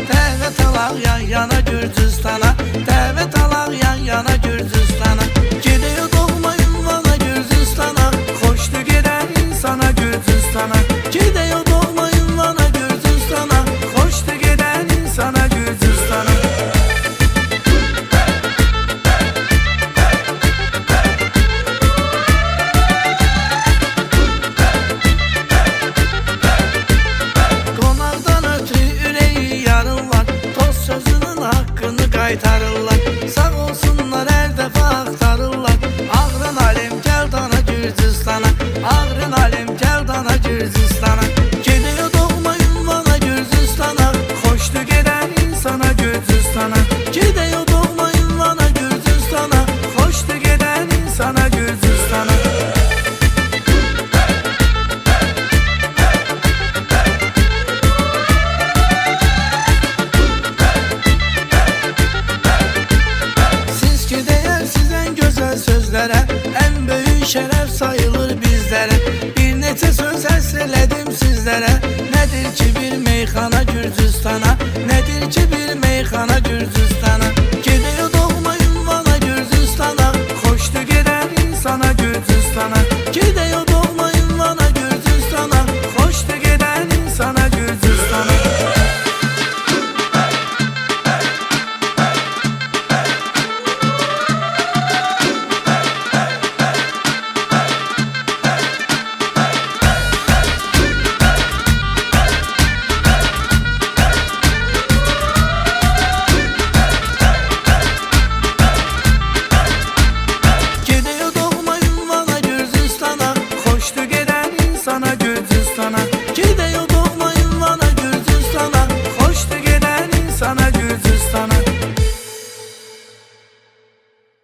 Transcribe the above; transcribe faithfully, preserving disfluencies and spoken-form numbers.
Dəvət alaq yan yana Gürcüstana, dəvət alaq yan yana Gürcüstana. Gidiyor doğma ünvana Gürcüstana, xoşdu gedən insana Gürcüstana. Gidiyor doğma ünvana Gürcüstana, xoşdu gedən insana Gürcüstana. Qaytarırlar, sağ olsunlar her dəfə axtarırlar. Ağrın alim gəl dana Gürcüstana, ağrın alim gəl dana Gürcüstana. Gidiyor doğma ünvana Gürcüstana, xoşdu gedən insana Gürcüstana. Gidiyor doğma ünvana Gürcüstana, xoşdu gedən insana Gürcüstana. Sözlərə ən böyük şərəf sayılır bizlərə. Bir neçə söz həsr elədim sizlərə. Nədir ki bir meyxana Gürcüstana, nədir ki bir meyxana Gürcüstana. Gidiyor doğma ünvana Gürcüstana, xoşdu gedən insana Gürcüstana. Gidiyor doğma ünvana Gürcüstana, xoşdu gedən insana Gürcüstana. Xoşdu gedən insana Gürcüstana.